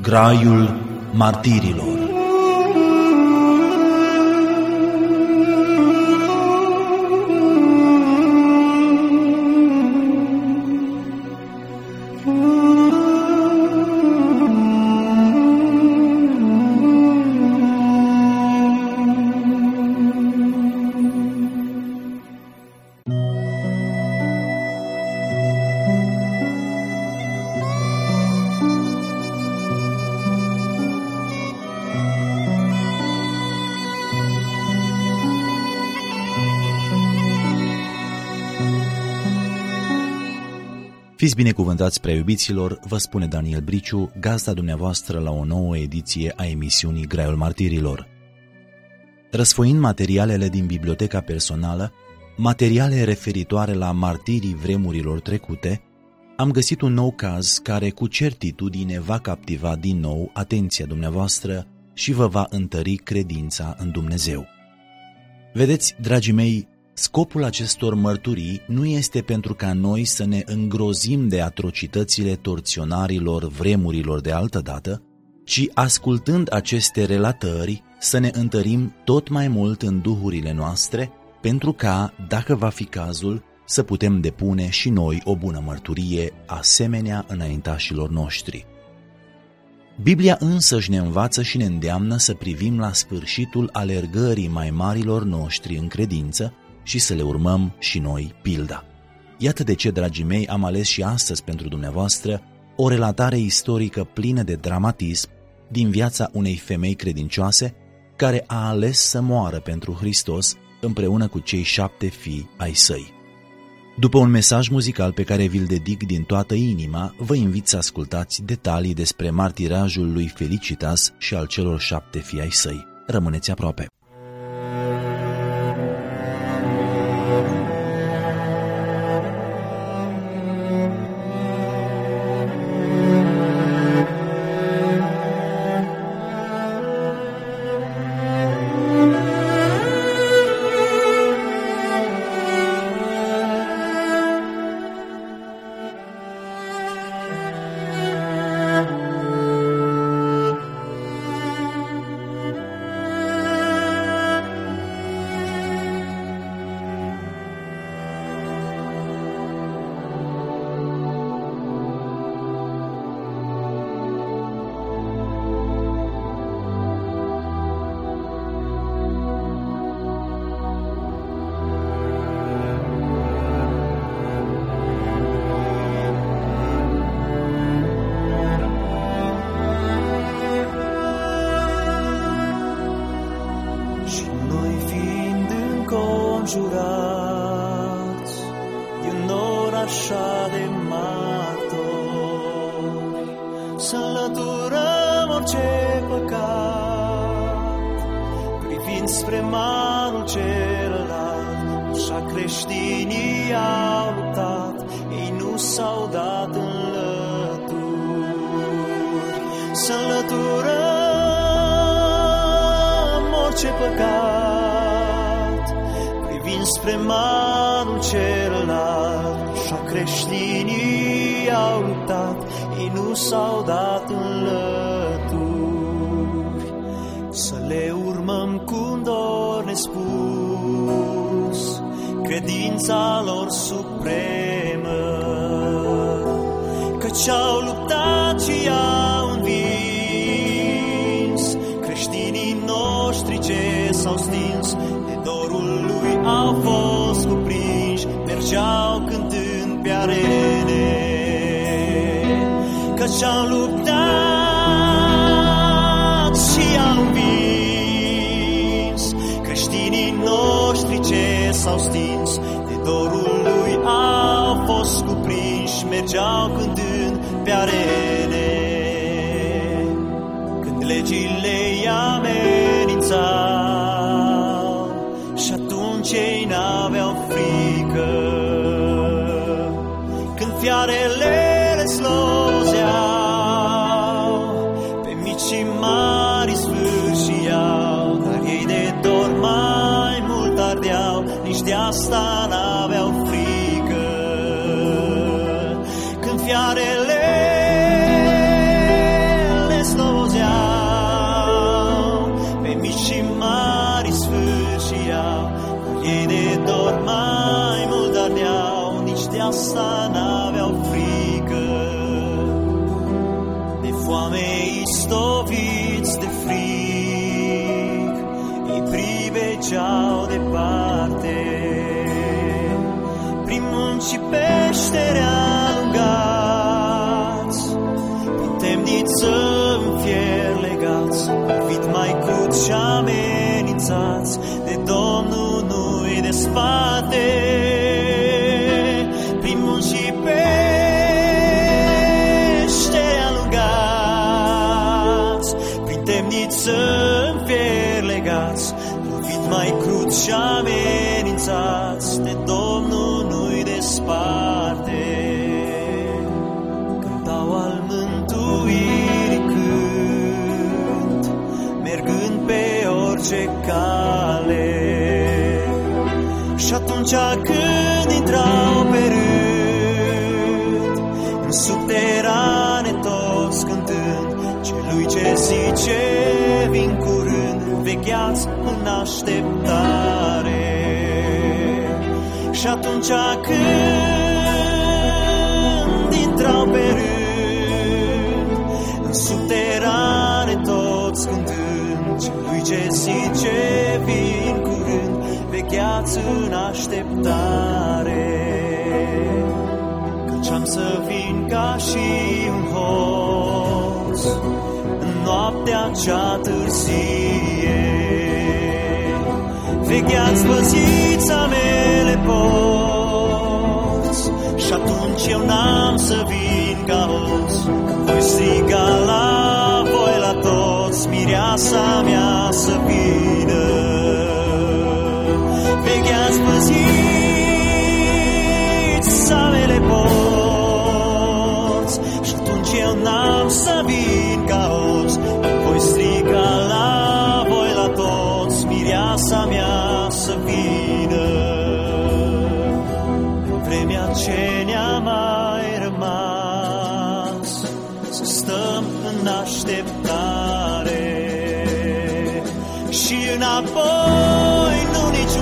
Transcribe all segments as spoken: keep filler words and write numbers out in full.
Graiul martirilor. Fiți binecuvântați, prea iubiților, vă spune Daniel Briciu, gazda dumneavoastră la o nouă ediție a emisiunii Graiul Martirilor. Răsfoind materialele din biblioteca personală, materiale referitoare la martirii vremurilor trecute, am găsit un nou caz care cu certitudine va captiva din nou atenția dumneavoastră și vă va întări credința în Dumnezeu. Vedeți, dragii mei, scopul acestor mărturii nu este pentru ca noi să ne îngrozim de atrocitățile torționarilor vremurilor de altădată, ci ascultând aceste relatări să ne întărim tot mai mult în duhurile noastre, pentru ca, dacă va fi cazul, să putem depune și noi o bună mărturie asemenea înaintașilor noștri. Biblia însăși ne învață și ne îndeamnă să privim la sfârșitul alergării mai marilor noștri în credință și să le urmăm și noi pilda. Iată de ce, dragii mei, am ales și astăzi pentru dumneavoastră o relatare istorică plină de dramatism din viața unei femei credincioase care a ales să moară pentru Hristos împreună cu cei șapte fii ai săi. După un mesaj muzical pe care vi-l dedic din toată inima, vă invit să ascultați detalii despre martirajul lui Felicitas și al celor șapte fii ai săi. Rămâneți aproape! Jurați de un nor așa de martori, să înlăturăm orice păcat, privind spre marul celălalt. Așa creștinii au luptat, ei nu s-au dat în lături, să înlăturăm orice păcat, spre marul celălalt. Așa creștinii au luptat, ei nu s-au dat în lături, să le urmăm cu un dor nespus credința lor supremă, căci au luptat și au învins creștinii noștri ce s-au stins. Dorul lui au fost cuprinși, mergeau cântând pe arene, căci au luptat și au învins creștinii noștri ce s-au stins. De dorul lui au fost cuprinși, mergeau cântând pe arene, când legile amenințau cei n-aveau frică, când fiarele le slozeau, pe mici și mari sfârșiau, dar ei de dor mai mult ardeau, nici de asta n-aveau frică, când fiarele le slozeau. de asta n-aveau frică. De foame istoviți de frig, ei privegeau departe. Prin munci și peșteri alungați, prin temniță în fier legați, vid mai crud și amenințați, de Domnul nu-i desparte. Prin munci și peșteri alungați, prin temniță în fier legați, vid mai crud și amenințați, de Domnul nu-i desparte. Cântau al mântuirii cânt, mergând pe orice cale. Și atunci când intrau pe rând, în subterane toți cântând, celui ce zice vin curând, vegheați în așteptare. Și atunci când intrau pe rând, în subterane toți cântând, celui ce zice vin curând, vegheați în așteptare. Căci am să vin ca și un hoț în noaptea cea târzie. Vegheați, păziți amele porți, și atunci eu n-am să vin ca hoț. Voi striga la voi la toți, mireasa mea să vină. Vegheați, păziți amele porți, și atunci eu n-am să vin ca hoț. Voi striga la voi la toți, mireasa mea să vină. Vremea ce ne-a mai rămas, să stăm în așteptare. Și înapoi nu niciun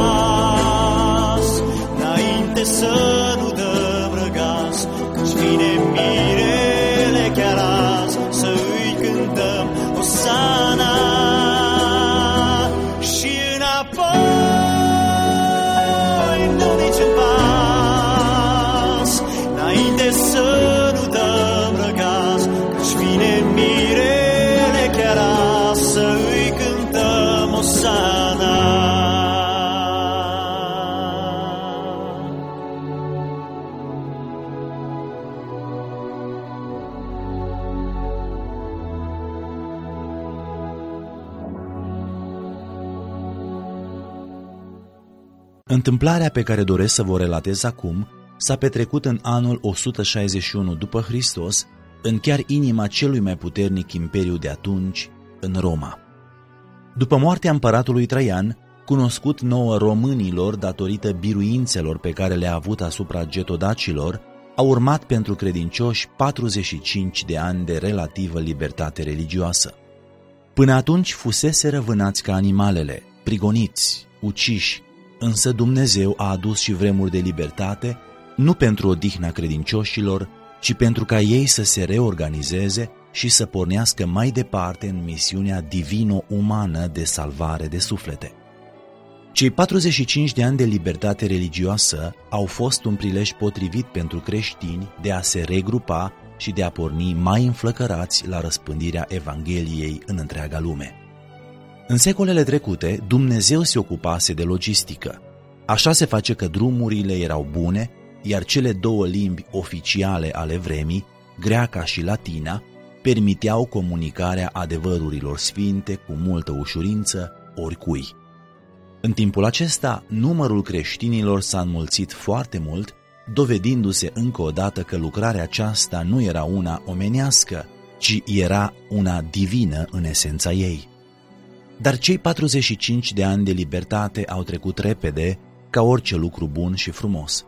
pas, înainte să nu dăm răgaz, căci vine mirele chiar azi, să îi cântăm Osana. Și înapoi nu niciun pas, înainte să nu dăm răgaz, căci vine mirele chiar azi, să îi cântăm Osana. Întâmplarea pe care doresc să vă relatez acum s-a petrecut în anul o sută șaizeci și unu după Hristos, în chiar inima celui mai puternic imperiu de atunci, în Roma. După moartea împăratului Traian, cunoscut nouă românilor datorită biruințelor pe care le-a avut asupra getodacilor, a urmat pentru credincioși patruzeci și cinci de ani de relativă libertate religioasă. Până atunci fuseseră vânați ca animalele, prigoniți, uciși, însă Dumnezeu a adus și vremuri de libertate, nu pentru odihna credincioșilor, ci pentru ca ei să se reorganizeze și să pornească mai departe în misiunea divino-umană de salvare de suflete. Cei patruzeci și cinci de ani de libertate religioasă au fost un prilej potrivit pentru creștini de a se regrupa și de a porni mai înflăcărați la răspândirea Evangheliei în întreaga lume. În secolele trecute, Dumnezeu se ocupase de logistică. Așa se face că drumurile erau bune, iar cele două limbi oficiale ale vremii, greaca și latina, permiteau comunicarea adevărurilor sfinte cu multă ușurință oricui. În timpul acesta, numărul creștinilor s-a înmulțit foarte mult, dovedindu-se încă o dată că lucrarea aceasta nu era una omenească, ci era una divină în esența ei. Dar cei patruzeci și cinci de ani de libertate au trecut repede, ca orice lucru bun și frumos.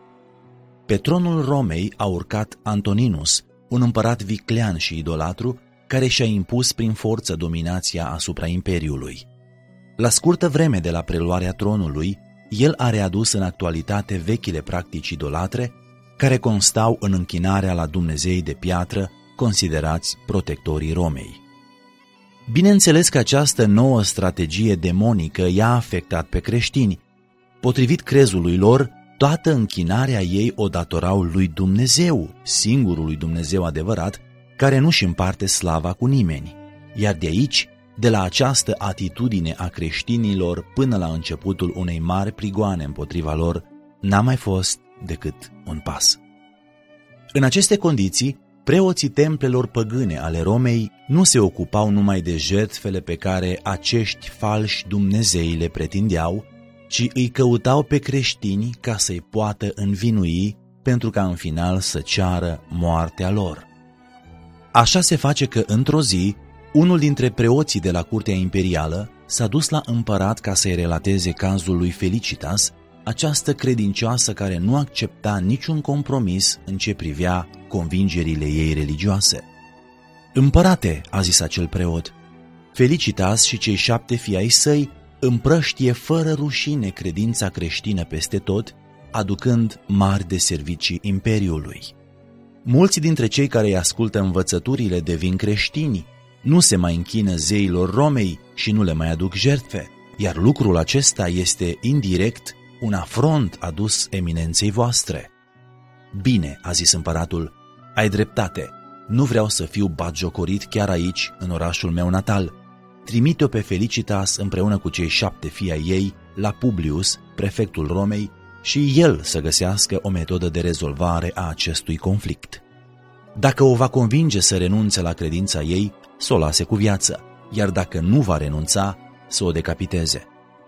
Pe tronul Romei a urcat Antoninus, un împărat viclean și idolatru, care și-a impus prin forță dominația asupra imperiului. La scurtă vreme de la preluarea tronului, el a readus în actualitate vechile practici idolatre, care constau în închinarea la dumnezei de piatră, considerați protectorii Romei. Bineînțeles că această nouă strategie demonică i-a afectat pe creștini. Potrivit crezului lor, toată închinarea ei o datorau lui Dumnezeu, singurului Dumnezeu adevărat, care nu-și împarte slava cu nimeni. Iar de aici, de la această atitudine a creștinilor până la începutul unei mari prigoane împotriva lor, n-a mai fost decât un pas. În aceste condiții, preoții templelor păgâne ale Romei nu se ocupau numai de jertfele pe care acești falși Dumnezei le pretindeau, ci îi căutau pe creștini ca să-i poată învinui pentru ca în final să ceară moartea lor. Așa se face că într-o zi, unul dintre preoții de la curtea imperială s-a dus la împărat ca să-i relateze cazul lui Felicitas, această credincioasă care nu accepta niciun compromis în ce privea convingerile ei religioase. Împărate, a zis acel preot, Felicitas și cei șapte fii ai săi împrăștie fără rușine credința creștină peste tot, aducând mari de servicii imperiului. Mulți dintre cei care îi ascultă învățăturile devin creștini, nu se mai închină zeilor Romei și nu le mai aduc jertfe, iar lucrul acesta este indirect un afront adus eminenței voastre. Bine, a zis împăratul, ai dreptate, nu vreau să fiu batjocorit chiar aici, în orașul meu natal. Trimite-o pe Felicitas împreună cu cei șapte fii ai ei la Publius, prefectul Romei, și el să găsească o metodă de rezolvare a acestui conflict. Dacă o va convinge să renunțe la credința ei, să o lase cu viață, iar dacă nu va renunța, să o decapiteze.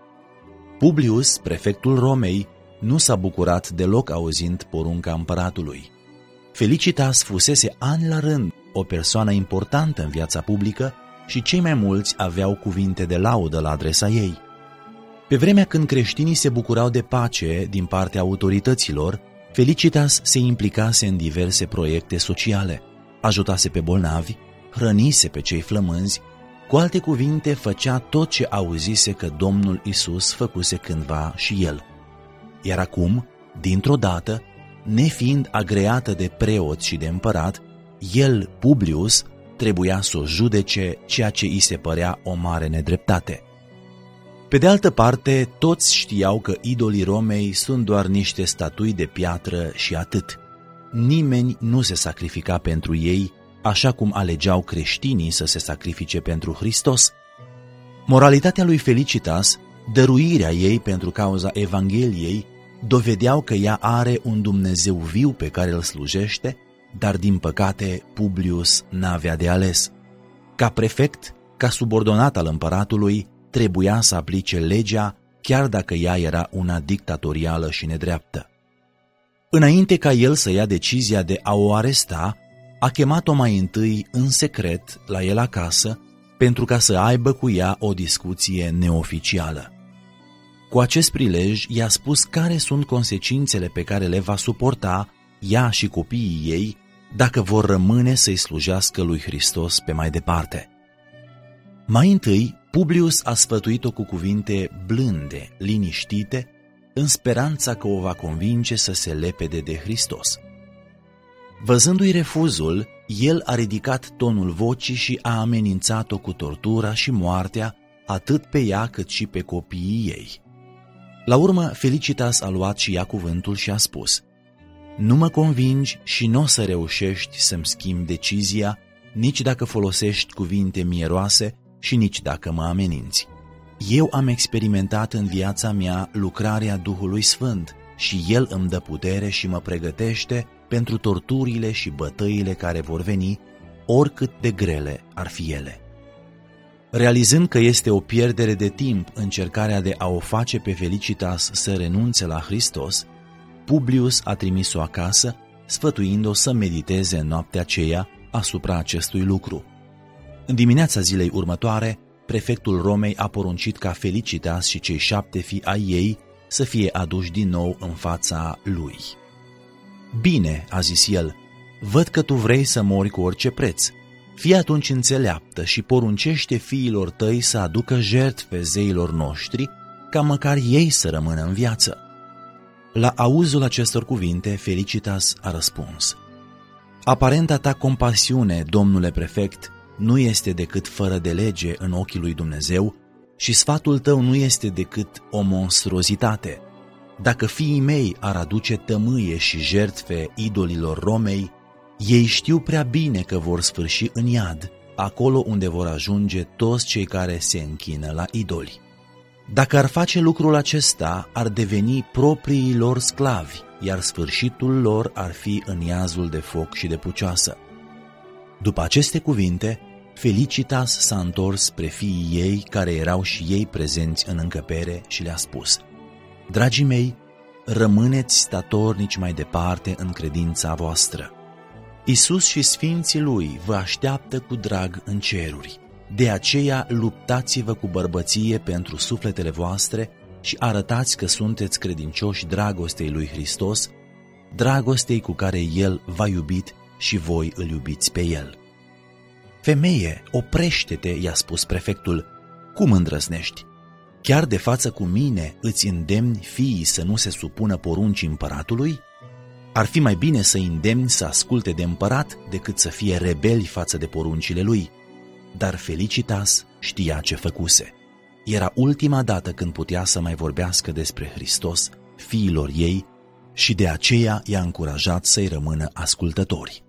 Publius, prefectul Romei, nu s-a bucurat deloc auzind porunca împăratului. Felicitas fusese ani la rând o persoană importantă în viața publică și cei mai mulți aveau cuvinte de laudă la adresa ei. Pe vremea când creștinii se bucurau de pace din partea autorităților, Felicitas se implicase în diverse proiecte sociale, ajutase pe bolnavi, hrănise pe cei flămânzi, cu alte cuvinte făcea tot ce auzise că Domnul Isus făcuse cândva și el. Iar acum, dintr-o dată, nefiind agreată de preot și de împărat, el, Publius, trebuia să o judece, ceea ce îi se părea o mare nedreptate. Pe de altă parte, toți știau că idolii Romei sunt doar niște statui de piatră și atât. Nimeni nu se sacrifica pentru ei, așa cum alegeau creștinii să se sacrifice pentru Hristos. Moralitatea lui Felicitas, dăruirea ei pentru cauza Evangheliei, dovedeau că ea are un Dumnezeu viu pe care îl slujește, dar din păcate Publius n-avea de ales. Ca prefect, ca subordonat al împăratului, trebuia să aplice legea, chiar dacă ea era una dictatorială și nedreaptă. Înainte ca el să ia decizia de a o aresta, a chemat-o mai întâi în secret la el acasă, pentru ca să aibă cu ea o discuție neoficială. Cu acest prilej i-a spus care sunt consecințele pe care le va suporta ea și copiii ei dacă vor rămâne să-i slujească lui Hristos pe mai departe. Mai întâi, Publius a sfătuit-o cu cuvinte blânde, liniștite, în speranța că o va convinge să se lepede de Hristos. Văzându-i refuzul, el a ridicat tonul vocii și a amenințat-o cu tortura și moartea, atât pe ea cât și pe copiii ei. La urmă, Felicitas a luat și ea cuvântul și a spus: nu mă convingi și nu o să reușești să-mi schimbi decizia, nici dacă folosești cuvinte mieroase și nici dacă mă ameninți. Eu am experimentat în viața mea lucrarea Duhului Sfânt și El îmi dă putere și mă pregătește pentru torturile și bătăile care vor veni, oricât de grele ar fi ele. Realizând că este o pierdere de timp încercarea de a o face pe Felicitas să renunțe la Hristos, Publius a trimis-o acasă, sfătuind-o să mediteze în noaptea aceea asupra acestui lucru. În dimineața zilei următoare, prefectul Romei a poruncit ca Felicitas și cei șapte fii ai ei să fie aduși din nou în fața lui. Bine, a zis el, văd că tu vrei să mori cu orice preț. Fii atunci înțeleaptă și poruncește fiilor tăi să aducă jertfe zeilor noștri, ca măcar ei să rămână în viață. La auzul acestor cuvinte, Felicitas a răspuns: aparenta ta compasiune, domnule prefect, nu este decât fără de lege în ochii lui Dumnezeu și sfatul tău nu este decât o monstruozitate. Dacă fiii mei ar aduce tămâie și jertfe idolilor Romei, ei știu prea bine că vor sfârși în iad, acolo unde vor ajunge toți cei care se închină la idoli. Dacă ar face lucrul acesta, ar deveni proprii lor sclavi, iar sfârșitul lor ar fi în iazul de foc și de pucioasă. După aceste cuvinte, Felicitas s-a întors spre fiii ei, care erau și ei prezenți în încăpere, și le-a spus: dragii mei, rămâneți statornici mai departe în credința voastră. Iisus și sfinții lui vă așteaptă cu drag în ceruri. De aceea luptați-vă cu bărbăție pentru sufletele voastre și arătați că sunteți credincioși dragostei lui Hristos, dragostei cu care El v-a iubit și voi îl iubiți pe El. Femeie, oprește-te, i-a spus prefectul, cum îndrăznești? Chiar de față cu mine îți îndemni fiii să nu se supună poruncii împăratului? Ar fi mai bine să îndemni să asculte de împărat decât să fie rebeli față de poruncile lui. Dar Felicitas știa ce făcuse. Era ultima dată când putea să mai vorbească despre Hristos fiilor ei și de aceea i-a încurajat să-i rămână ascultători.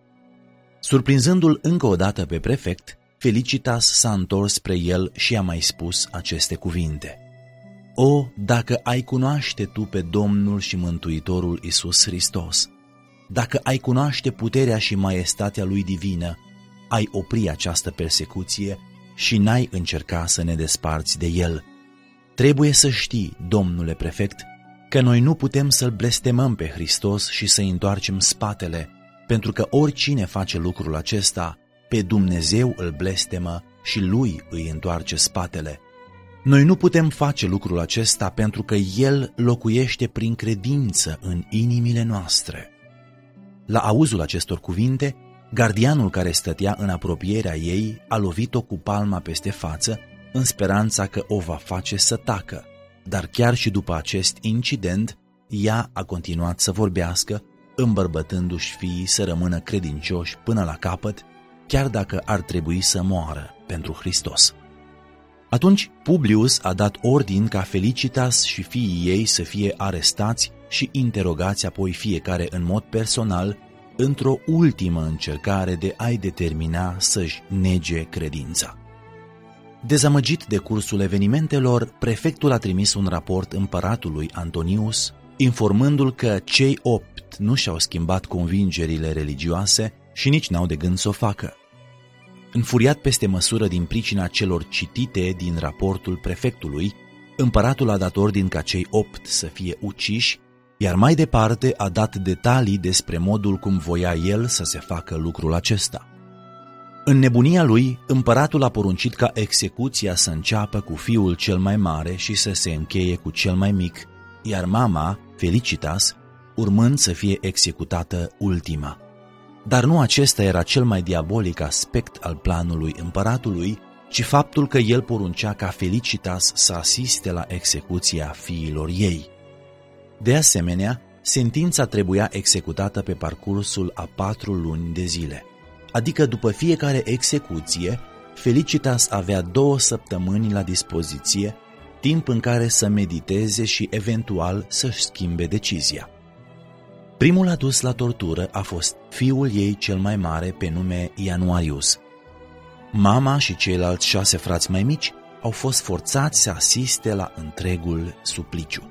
Surprinzându-l încă o dată pe prefect, Felicitas s-a întors spre el și a mai spus aceste cuvinte: O, dacă ai cunoaște tu pe Domnul și Mântuitorul Iisus Hristos, dacă ai cunoaște puterea și maestatea lui divină, ai opri această persecuție și n-ai încerca să ne desparți de el. Trebuie să știi, domnule prefect, că noi nu putem să-L blestemăm pe Hristos și să-i întoarcem spatele, pentru că oricine face lucrul acesta, pe Dumnezeu îl blestemă și lui îi întoarce spatele. Noi nu putem face lucrul acesta pentru că El locuiește prin credință în inimile noastre. La auzul acestor cuvinte, gardianul care stătea în apropierea ei a lovit-o cu palma peste față, în speranța că o va face să tacă, dar chiar și după acest incident, ea a continuat să vorbească, îmbărbătându-și fiii să rămână credincioși până la capăt, chiar dacă ar trebui să moară pentru Hristos. Atunci Publius a dat ordin ca Felicitas și fiii ei să fie arestați și interogați apoi fiecare în mod personal, într-o ultimă încercare de a-i determina să-și nege credința. Dezamăgit de cursul evenimentelor, prefectul a trimis un raport împăratului Antonius, informându-l că cei opt nu și-au schimbat convingerile religioase și nici n-au de gând să o facă. Înfuriat peste măsură din pricina celor citite din raportul prefectului, împăratul a dat ordin ca cei opt să fie uciși, iar mai departe a dat detalii despre modul cum voia el să se facă lucrul acesta. În nebunia lui, împăratul a poruncit ca execuția să înceapă cu fiul cel mai mare și să se încheie cu cel mai mic, iar mama, Felicitas, urmând să fie executată ultima. Dar nu acesta era cel mai diabolic aspect al planului împăratului, ci faptul că el poruncea ca Felicitas să asiste la execuția fiilor ei. De asemenea, sentința trebuia executată pe parcursul a patru luni de zile, adică după fiecare execuție, Felicitas avea două săptămâni la dispoziție, timp în care să mediteze și eventual să-și schimbe decizia. Primul adus la tortură a fost fiul ei cel mai mare pe nume Ianuarius. Mama și ceilalți șase frați mai mici au fost forțați să asiste la întregul supliciu.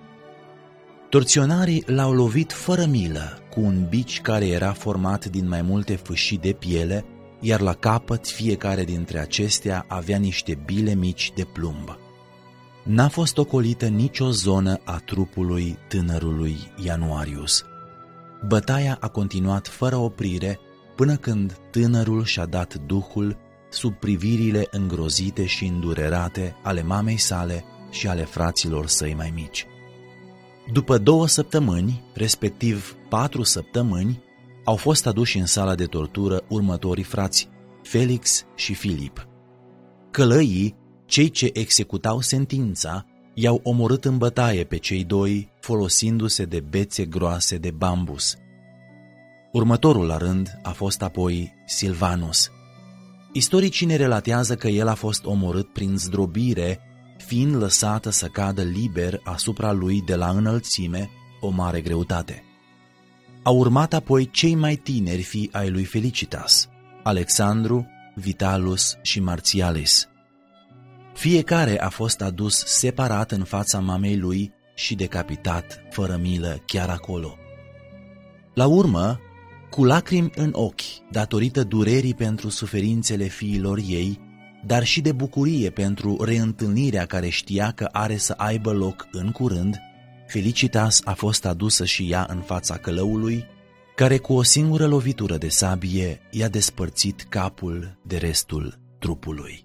Torționarii l-au lovit fără milă cu un bici care era format din mai multe fâșii de piele, iar la capăt fiecare dintre acestea avea niște bile mici de plumb. N-a fost ocolită nicio zonă a trupului tânărului Ianuarius. Bătaia a continuat fără oprire până când tânărul și-a dat duhul sub privirile îngrozite și îndurerate ale mamei sale și ale fraților săi mai mici. După două săptămâni, respectiv patru săptămâni, au fost aduși în sala de tortură următorii frați, Felix și Filip. Călăii, cei ce executau sentința, I-au omorât în bătaie pe cei doi, folosindu-se de bețe groase de bambus. Următorul la rând a fost apoi Silvanus. Istoricii ne relatează că el a fost omorât prin zdrobire, fiind lăsată să cadă liber asupra lui de la înălțime, o mare greutate. Au urmat apoi cei mai tineri fii ai lui Felicitas, Alexandru, Vitalus și Martialis. Fiecare a fost adus separat în fața mamei lui și decapitat fără milă chiar acolo. La urmă, cu lacrimi în ochi, datorită durerii pentru suferințele fiilor ei, dar și de bucurie pentru reîntâlnirea care știa că are să aibă loc în curând, Felicitas a fost adusă și ea în fața călăului, care cu o singură lovitură de sabie i-a despărțit capul de restul trupului.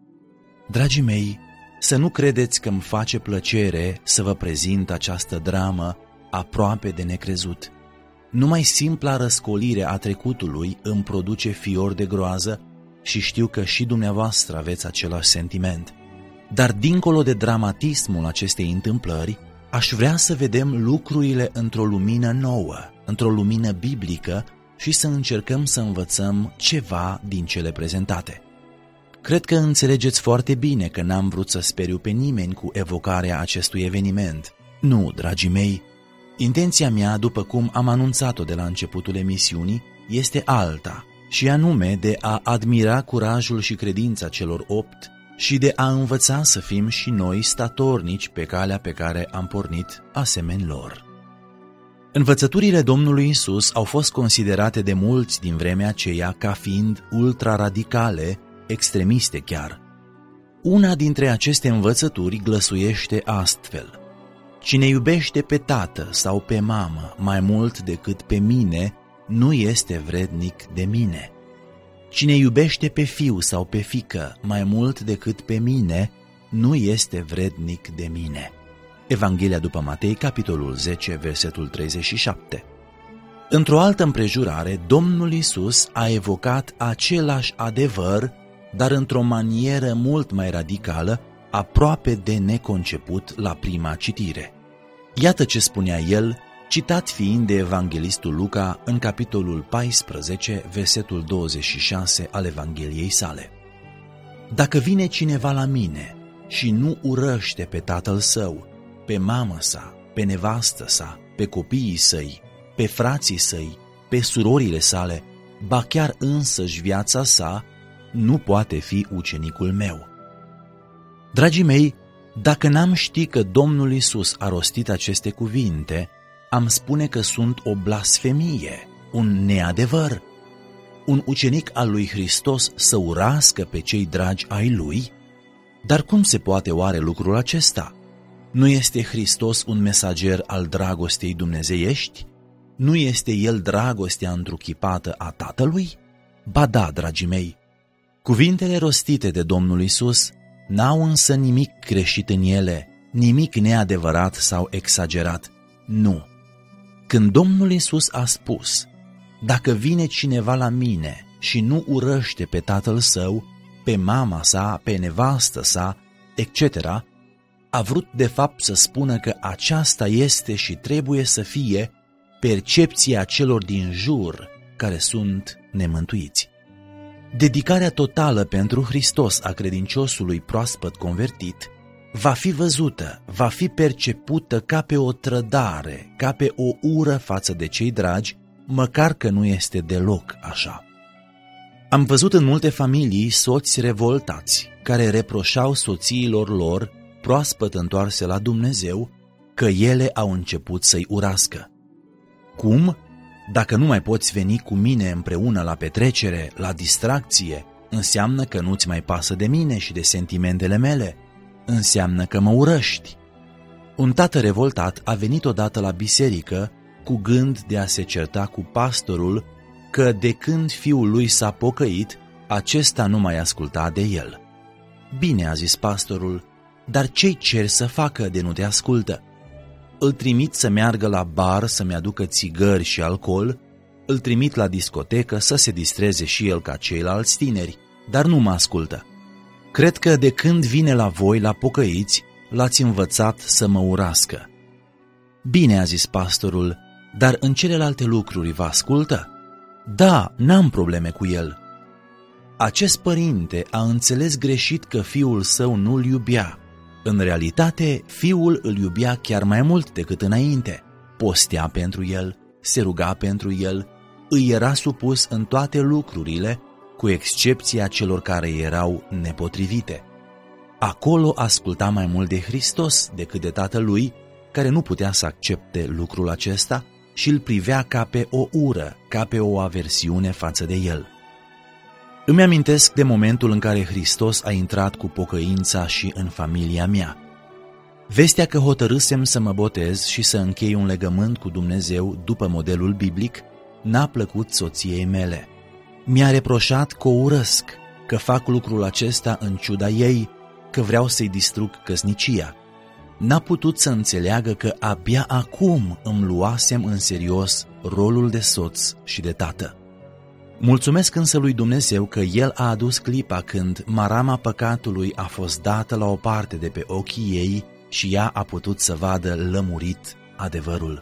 Dragii mei, să nu credeți că îmi face plăcere să vă prezint această dramă aproape de necrezut. Numai simpla răscolire a trecutului îmi produce fior de groază și știu că și dumneavoastră aveți același sentiment. Dar dincolo de dramatismul acestei întâmplări, aș vrea să vedem lucrurile într-o lumină nouă, într-o lumină biblică și să încercăm să învățăm ceva din cele prezentate. Cred că înțelegeți foarte bine că n-am vrut să speriu pe nimeni cu evocarea acestui eveniment. Nu, dragii mei, intenția mea, după cum am anunțat-o de la începutul emisiunii, este alta, și anume de a admira curajul și credința celor opt și de a învăța să fim și noi statornici pe calea pe care am pornit asemeni lor. Învățăturile Domnului Isus au fost considerate de mulți din vremea aceea ca fiind ultraradicale, extremiste chiar. Una dintre aceste învățături glăsuiește astfel: cine iubește pe tată sau pe mamă mai mult decât pe mine, nu este vrednic de mine. Cine iubește pe fiu sau pe fiică mai mult decât pe mine, nu este vrednic de mine. Evanghelia după Matei, capitolul zece, versetul treizeci și șapte. Într-o altă împrejurare, Domnul Isus a evocat același adevăr, dar într-o manieră mult mai radicală, aproape de neconceput la prima citire. Iată ce spunea el, citat fiind de evanghelistul Luca în capitolul paisprezece, versetul douăzeci și șase al Evangheliei sale. Dacă vine cineva la mine și nu urăște pe tatăl său, pe mamă sa, pe nevastă sa, pe copiii săi, pe frații săi, pe surorile sale, ba chiar însăși viața sa, nu poate fi ucenicul meu. Dragii mei, dacă n-am ști că Domnul Isus a rostit aceste cuvinte, am spune că sunt o blasfemie, un neadevăr. Un ucenic al lui Hristos să urască pe cei dragi ai lui? Dar cum se poate oare lucrul acesta? Nu este Hristos un mesager al dragostei dumnezeiești? Nu este El dragostea întruchipată a Tatălui? Ba da, dragii mei, cuvintele rostite de Domnul Isus n-au însă nimic greșit în ele, nimic neadevărat sau exagerat. Nu. Când Domnul Isus a spus: dacă vine cineva la mine și nu urăște pe tatăl său, pe mama sa, pe nevastă sa, et cetera, a vrut de fapt să spună că aceasta este și trebuie să fie percepția celor din jur care sunt nemântuiți. Dedicarea totală pentru Hristos a credinciosului proaspăt convertit va fi văzută, va fi percepută ca pe o trădare, ca pe o ură față de cei dragi, măcar că nu este deloc așa. Am văzut în multe familii soți revoltați, care reproșau soțiilor lor, proaspăt întoarse la Dumnezeu, că ele au început să-i urască. Cum? Dacă nu mai poți veni cu mine împreună la petrecere, la distracție, înseamnă că nu-ți mai pasă de mine și de sentimentele mele, înseamnă că mă urăști. Un tată revoltat a venit odată la biserică cu gând de a se certa cu pastorul că de când fiul lui s-a pocăit, acesta nu mai asculta de el. Bine, a zis pastorul, dar ce-i cer să facă de nu te ascultă? Îl trimit să meargă la bar să-mi aducă țigări și alcool, îl trimit la discotecă să se distreze și el ca ceilalți tineri, dar nu mă ascultă. Cred că de când vine la voi, la pocăiți, l-ați învățat să mă urască. Bine, a zis pastorul, dar în celelalte lucruri vă ascultă? Da, n-am probleme cu el. Acest părinte a înțeles greșit că fiul său nu-l iubea. În realitate, fiul îl iubea chiar mai mult decât înainte. Postea pentru el, se ruga pentru el, îi era supus în toate lucrurile, cu excepția celor care erau nepotrivite. Acolo asculta mai mult de Hristos decât de tatălui, care nu putea să accepte lucrul acesta și îl privea ca pe o ură, ca pe o aversiune față de el. Îmi amintesc de momentul în care Hristos a intrat cu pocăința și în familia mea. Vestea că hotărâsem să mă botez și să închei un legământ cu Dumnezeu după modelul biblic n-a plăcut soției mele. Mi-a reproșat că o urăsc, că fac lucrul acesta în ciuda ei, că vreau să-i distrug căsnicia. N-a putut să înțeleagă că abia acum îmi luasem în serios rolul de soț și de tată. Mulțumesc însă lui Dumnezeu că El a adus clipa când marama păcatului a fost dată la o parte de pe ochii ei și ea a putut să vadă lămurit adevărul.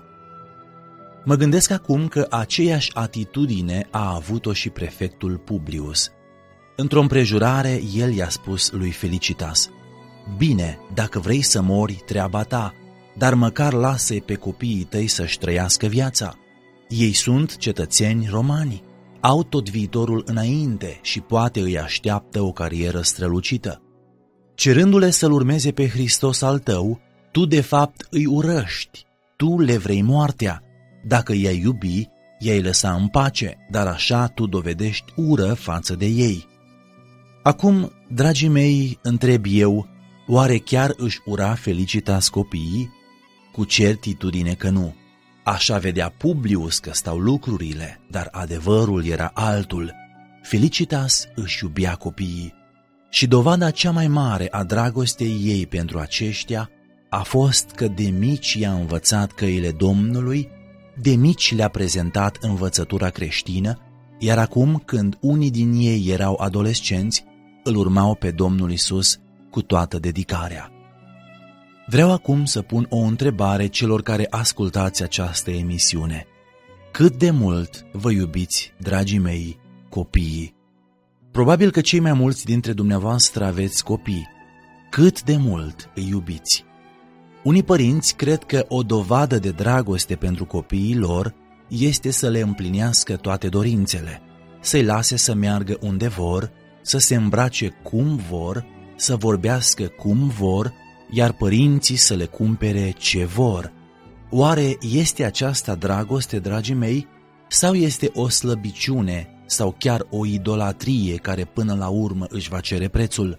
Mă gândesc acum că aceeași atitudine a avut-o și prefectul Publius. Într-o împrejurare, el i-a spus lui Felicitas: bine, dacă vrei să mori, treaba ta, dar măcar lasă-i pe copiii tăi să-și trăiască viața. Ei sunt cetățeni romani, au tot viitorul înainte și poate îi așteaptă o carieră strălucită. Cerându-le să-L urmeze pe Hristos al tău, tu de fapt îi urăști, tu le vrei moartea. Dacă i-ai iubi, i-ai lăsa în pace, dar așa tu dovedești ură față de ei. Acum, dragii mei, întreb eu, oare chiar își ura Felicitas copiii? Cu certitudine că nu. Așa vedea Publius că stau lucrurile, dar adevărul era altul. Felicitas își iubea copiii. Și dovada cea mai mare a dragostei ei pentru aceștia a fost că de mici i-a învățat căile Domnului, de mici le-a prezentat învățătura creștină, iar acum, când unii din ei erau adolescenți, îl urmau pe Domnul Iisus cu toată dedicarea. Vreau acum să pun o întrebare celor care ascultați această emisiune. Cât de mult vă iubiți, dragii mei, copiii? Probabil că cei mai mulți dintre dumneavoastră aveți copii. Cât de mult îi iubiți? Unii părinți cred că o dovadă de dragoste pentru copiii lor este să le împlinească toate dorințele, să-i lase să meargă unde vor, să se îmbrace cum vor, să vorbească cum vor, iar părinții să le cumpere ce vor. Oare este aceasta dragoste, dragii mei, sau este o slăbiciune sau chiar o idolatrie care până la urmă își va cere prețul?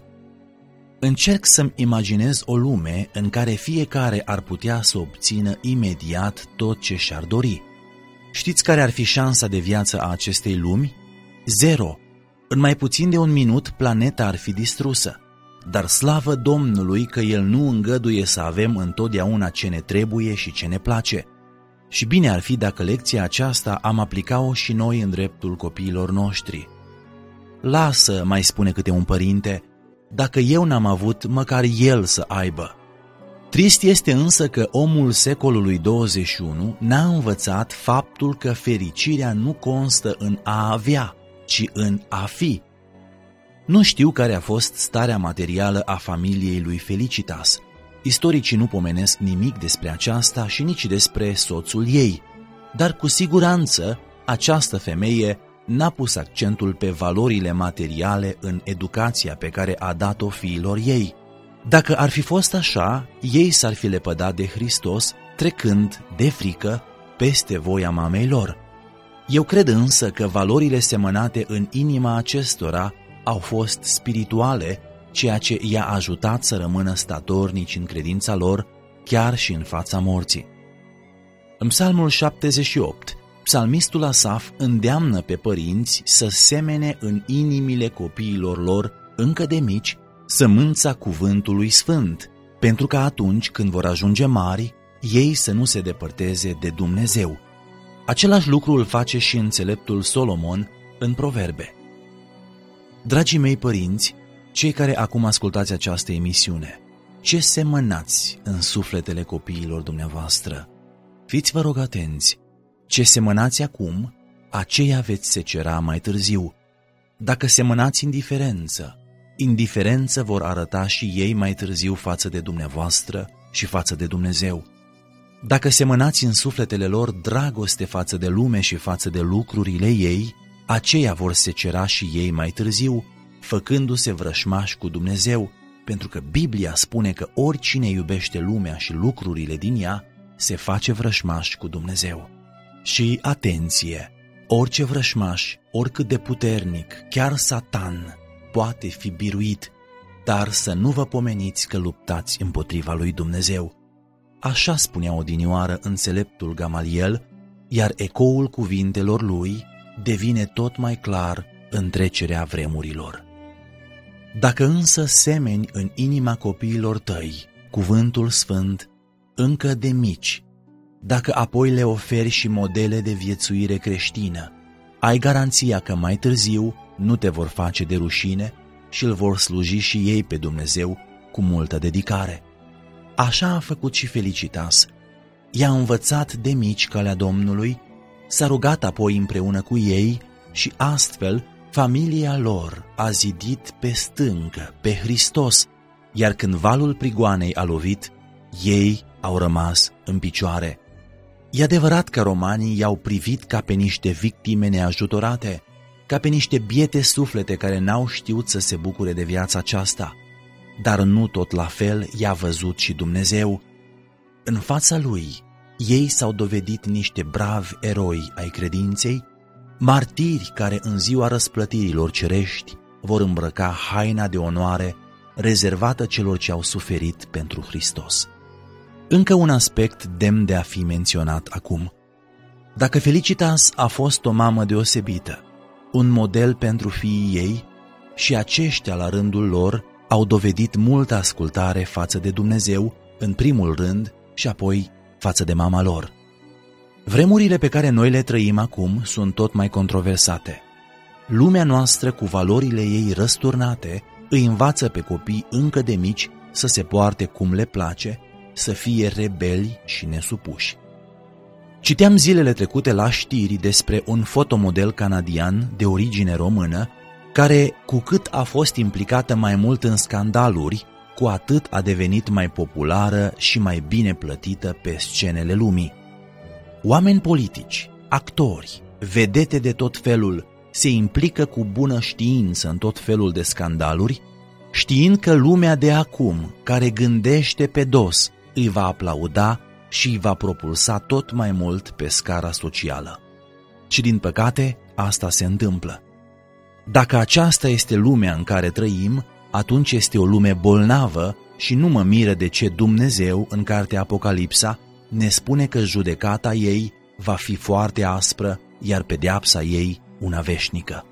Încerc să-mi imaginez o lume în care fiecare ar putea să obțină imediat tot ce și-ar dori. Știți care ar fi șansa de viață a acestei lumi? Zero. În mai puțin de un minut planeta ar fi distrusă. Dar slavă Domnului că El nu îngăduie să avem întotdeauna ce ne trebuie și ce ne place. Și bine ar fi dacă lecția aceasta am aplica-o și noi în dreptul copiilor noștri. Lasă, mai spune câte un părinte, dacă eu n-am avut, măcar el să aibă. Trist este însă că omul secolului douăzeci și unu n-a învățat faptul că fericirea nu constă în a avea, ci în a fi. Nu știu care a fost starea materială a familiei lui Felicitas. Istoricii nu pomenesc nimic despre aceasta și nici despre soțul ei, dar cu siguranță această femeie n-a pus accentul pe valorile materiale în educația pe care a dat-o fiilor ei. Dacă ar fi fost așa, ei s-ar fi lepădat de Hristos, trecând, de frică, peste voia mamei lor. Eu cred însă că valorile semănate în inima acestora au fost spirituale, ceea ce i-a ajutat să rămână statornici în credința lor, chiar și în fața morții. În Psalmul șaptezeci și opt, psalmistul Asaf îndeamnă pe părinți să semene în inimile copiilor lor, încă de mici, sămânța cuvântului sfânt, pentru că atunci când vor ajunge mari, ei să nu se depărteze de Dumnezeu. Același lucru îl face și înțeleptul Solomon în Proverbe. Dragii mei părinți, cei care acum ascultați această emisiune, ce semănați în sufletele copiilor dumneavoastră. Fiți, vă rog, atenți, ce semănați acum, aceea veți secera mai târziu. Dacă semănați indiferență, indiferență vor arăta și ei mai târziu față de dumneavoastră și față de Dumnezeu. Dacă semănați în sufletele lor dragoste față de lume și față de lucrurile ei, aceia vor secera și ei mai târziu, făcându-se vrășmași cu Dumnezeu, pentru că Biblia spune că oricine iubește lumea și lucrurile din ea, se face vrășmaș cu Dumnezeu. Și atenție! Orice vrășmaș, oricât de puternic, chiar Satan, poate fi biruit, dar să nu vă pomeniți că luptați împotriva lui Dumnezeu. Așa spunea odinioară înțeleptul Gamaliel, iar ecoul cuvintelor lui devine tot mai clar în trecerea vremurilor. Dacă însă semeni în inima copiilor tăi cuvântul sfânt încă de mici, dacă apoi le oferi și modele de viețuire creștină, ai garanția că mai târziu nu te vor face de rușine și îl vor sluji și ei pe Dumnezeu cu multă dedicare. Așa a făcut și Felicitas. I-a învățat de mici calea Domnului, s-a rugat apoi împreună cu ei și astfel familia lor a zidit pe stâncă, pe Hristos, iar când valul prigoanei a lovit, ei au rămas în picioare. E adevărat că romanii i-au privit ca pe niște victime neajutorate, ca pe niște biete suflete care n-au știut să se bucure de viața aceasta, dar nu tot la fel i-a văzut și Dumnezeu. În fața lui, ei s-au dovedit niște bravi eroi ai credinței, martiri care în ziua răsplătirilor cerești vor îmbrăca haina de onoare rezervată celor ce au suferit pentru Hristos. Încă un aspect demn de a fi menționat acum. Dacă Felicitas a fost o mamă deosebită, un model pentru fiii ei, și aceștia la rândul lor au dovedit multă ascultare față de Dumnezeu, în primul rând, și apoi față de mama lor. Vremurile pe care noi le trăim acum sunt tot mai controversate. Lumea noastră, cu valorile ei răsturnate, îi învață pe copii încă de mici să se poarte cum le place, să fie rebeli și nesupuși. Citeam zilele trecute la știri despre un fotomodel canadian de origine română, care, cu cât a fost implicată mai mult în scandaluri, cu atât a devenit mai populară și mai bine plătită pe scenele lumii. Oameni politici, actori, vedete de tot felul se implică cu bună știință în tot felul de scandaluri, știind că lumea de acum, care gândește pe dos, îi va aplauda și îi va propulsa tot mai mult pe scara socială. Și din păcate, asta se întâmplă. Dacă aceasta este lumea în care trăim, atunci este o lume bolnavă și nu mă miră de ce Dumnezeu, în cartea Apocalipsa, ne spune că judecata ei va fi foarte aspră, iar pedeapsa ei una veșnică.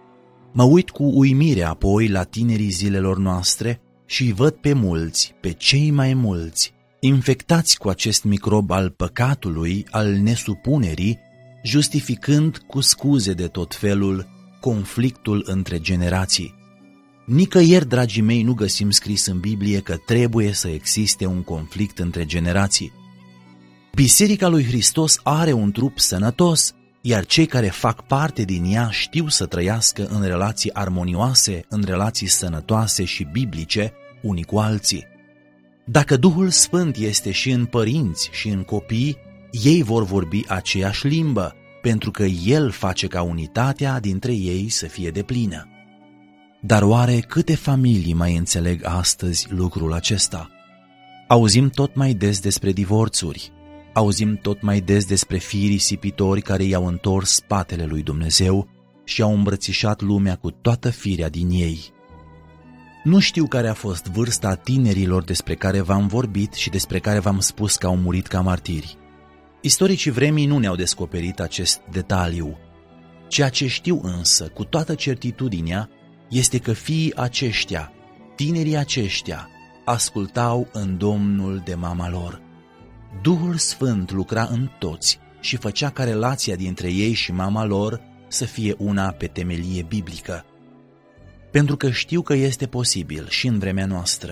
Mă uit cu uimire apoi la tinerii zilelor noastre și îi văd pe mulți, pe cei mai mulți, infectați cu acest microb al păcatului, al nesupunerii, justificând cu scuze de tot felul conflictul între generații. Nicăieri, dragii mei, nu găsim scris în Biblie că trebuie să existe un conflict între generații. Biserica lui Hristos are un trup sănătos, iar cei care fac parte din ea știu să trăiască în relații armonioase, în relații sănătoase și biblice unii cu alții. Dacă Duhul Sfânt este și în părinți și în copii, ei vor vorbi aceeași limbă, pentru că El face ca unitatea dintre ei să fie deplină. Dar oare câte familii mai înțeleg astăzi lucrul acesta? Auzim tot mai des despre divorțuri, auzim tot mai des despre fii risipitori care i-au întors spatele lui Dumnezeu și au îmbrățișat lumea cu toată firea din ei. Nu știu care a fost vârsta tinerilor despre care v-am vorbit și despre care v-am spus că au murit ca martiri. Istoricii vremii nu ne-au descoperit acest detaliu. Ceea ce știu însă, cu toată certitudinea, este că fiii aceștia, tinerii aceștia, ascultau în Domnul de mama lor. Duhul Sfânt lucra în toți și făcea ca relația dintre ei și mama lor să fie una pe temelie biblică. Pentru că știu că este posibil și în vremea noastră,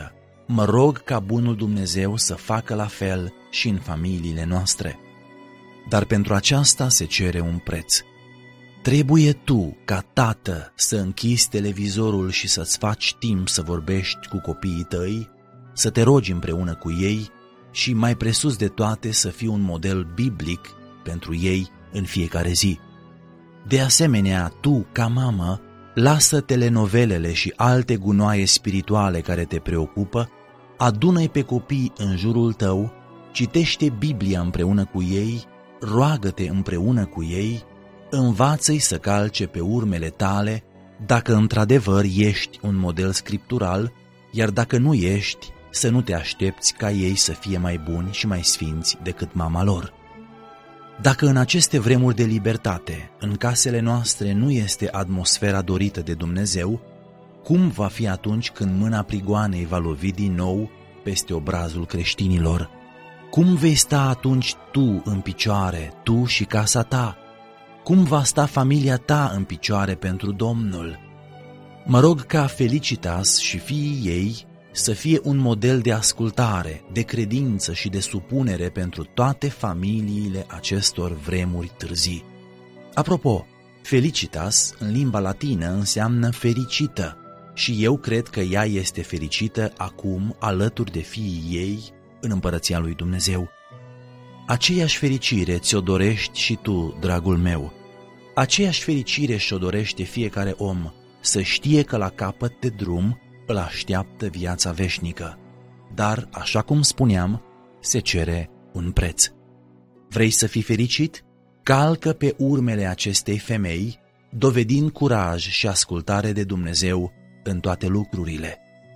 Mă rog ca bunul Dumnezeu să facă la fel și în familiile noastre. Dar pentru aceasta se cere un preț. Trebuie tu, ca tată, să închizi televizorul și să-ți faci timp să vorbești cu copiii tăi, să te rogi împreună cu ei și, mai presus de toate, să fii un model biblic pentru ei în fiecare zi. De asemenea, tu, ca mamă, lasă telenovelele și alte gunoaie spirituale care te preocupă, adună-i pe copii în jurul tău, citește Biblia împreună cu ei, roagă-te împreună cu ei, învață-i să calce pe urmele tale, dacă într-adevăr ești un model scriptural, iar dacă nu ești, să nu te aștepți ca ei să fie mai buni și mai sfinți decât mama lor. Dacă în aceste vremuri de libertate, în casele noastre nu este atmosfera dorită de Dumnezeu, cum va fi atunci când mâna prigoanei va lovi din nou peste obrazul creștinilor? Cum vei sta atunci tu în picioare, tu și casa ta? Cum va sta familia ta în picioare pentru Domnul? Mă rog ca Felicitas și fiii ei să fie un model de ascultare, de credință și de supunere pentru toate familiile acestor vremuri târzii. Apropo, Felicitas în limba latină înseamnă fericită și eu cred că ea este fericită acum alături de fiii ei în împărăția lui Dumnezeu. Aceeași fericire ți-o dorești și tu, dragul meu. Aceeași fericire și-o dorește fiecare om, să știe că la capăt de drum îl așteaptă viața veșnică. Dar, așa cum spuneam, se cere un preț. Vrei să fii fericit? Calcă pe urmele acestei femei, dovedind curaj și ascultare de Dumnezeu în toate lucrurile.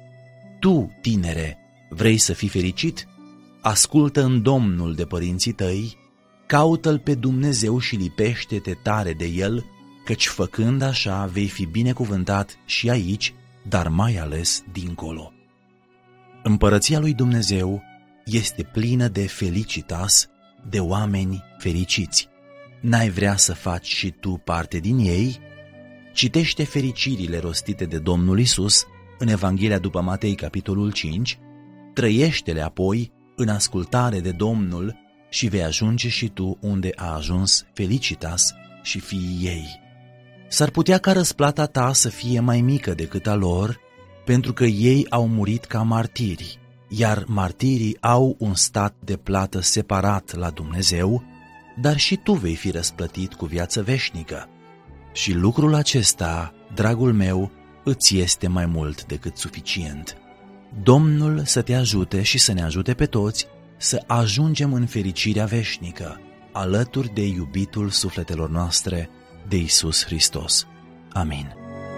Tu, tinere, vrei să fii fericit? Ascultă în Domnul de părinții tăi, caută-L pe Dumnezeu și lipește-te tare de El, căci făcând așa vei fi binecuvântat și aici, dar mai ales dincolo. Împărăția lui Dumnezeu este plină de felicitas, de oameni fericiți. N-ai vrea să faci și tu parte din ei? Citește fericirile rostite de Domnul Isus în Evanghelia după Matei, capitolul cinci, trăiește-le apoi în ascultare de Domnul și vei ajunge și tu unde a ajuns Felicitas și fiii ei. S-ar putea ca răsplata ta să fie mai mică decât a lor, pentru că ei au murit ca martiri, iar martirii au un stat de plată separat la Dumnezeu, dar și tu vei fi răsplătit cu viață veșnică. Și lucrul acesta, dragul meu, îți este mai mult decât suficient. Domnul să te ajute și să ne ajute pe toți să ajungem în fericirea veșnică, alături de iubitul sufletelor noastre, de Iisus Hristos. Amin.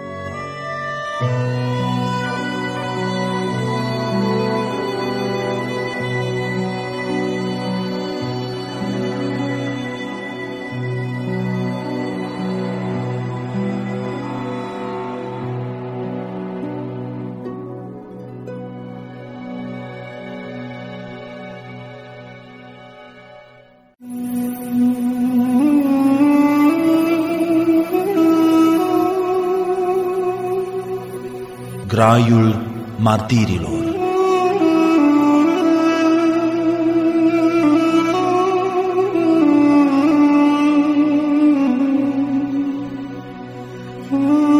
Graiul martirilor. Mm-hmm.